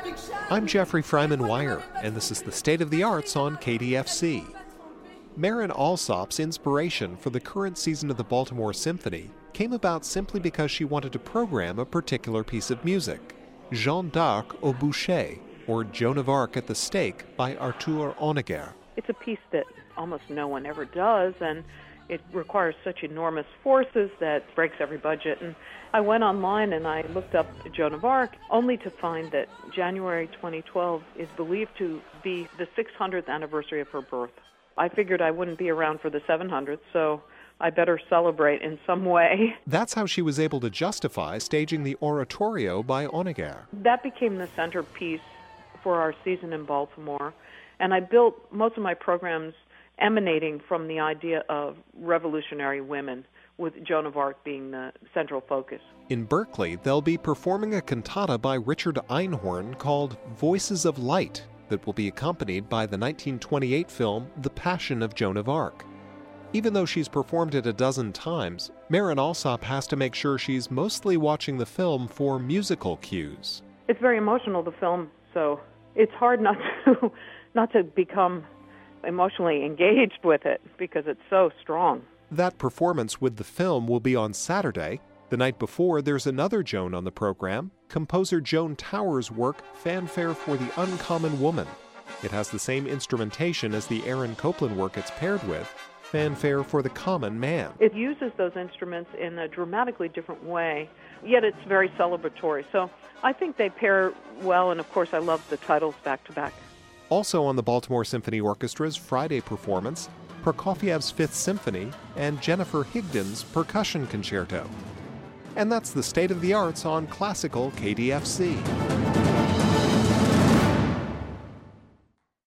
I'm Jeffrey Fryman-Wire, and this is the State of the Arts on KDFC. Marin Alsop's inspiration for the current season of the Baltimore Symphony came about simply because she wanted to program a particular piece of music, Jeanne d'Arc au bûcher, or Joan of Arc at the Stake by Arthur Honegger. It's a piece that almost no one ever does, and it requires such enormous forces that breaks every budget. And I went online and I looked up Joan of Arc, only to find that January 2012 is believed to be the 600th anniversary of her birth. I figured I wouldn't be around for the 700th, so I better celebrate in some way. That's how she was able to justify staging the oratorio by Honegger. That became the centerpiece for our season in Baltimore, and I built most of my programs emanating from the idea of revolutionary women, with Joan of Arc being the central focus. In Berkeley, they'll be performing a cantata by Richard Einhorn called Voices of Light that will be accompanied by the 1928 film The Passion of Joan of Arc. Even though she's performed it a dozen times, Marin Alsop has to make sure she's mostly watching the film for musical cues. It's very emotional, the film, so it's hard not to become emotionally engaged with it because it's so strong. That performance with the film will be on Saturday. The night before, there's another Joan on the program, composer Joan Towers' work, Fanfare for the Uncommon Woman. It has the same instrumentation as the Aaron Copland work it's paired with, Fanfare for the Common Man. It uses those instruments in a dramatically different way, yet it's very celebratory. So I think they pair well, and of course I love the titles back to back. Also on the Baltimore Symphony Orchestra's Friday performance, Prokofiev's Fifth Symphony and Jennifer Higdon's Percussion Concerto. And that's the State of the Arts on Classical KDFC.